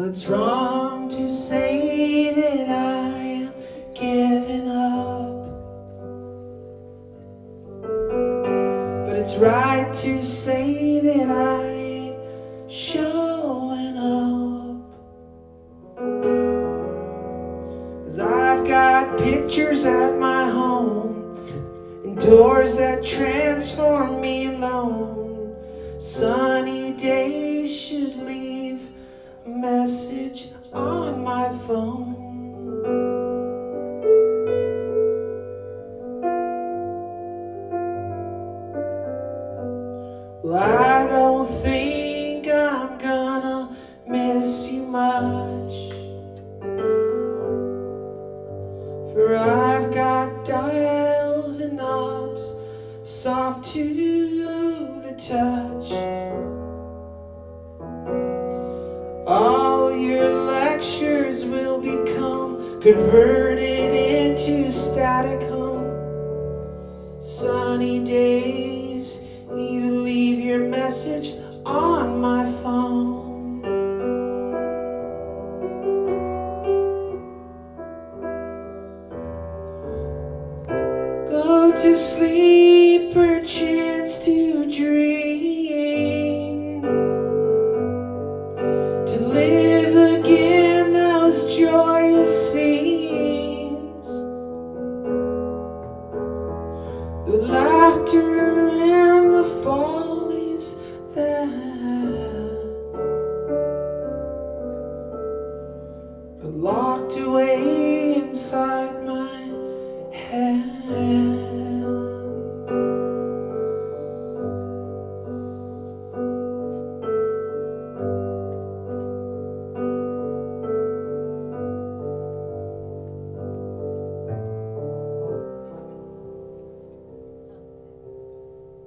Well, it's wrong to say that I am giving up, but it's right to say that I ain't showing up. 'Cause I've got pictures at my home and doors that transform me alone. Sunny days should leave a message on my phone. Well, I don't think I'm gonna miss you much, for I've got dials and knobs soft to the touch. All your lectures will become converted into static hum. Sunny days, you leave your message on my phone. Go to sleep, perchance to dream, to live again those joyous scenes, the laughter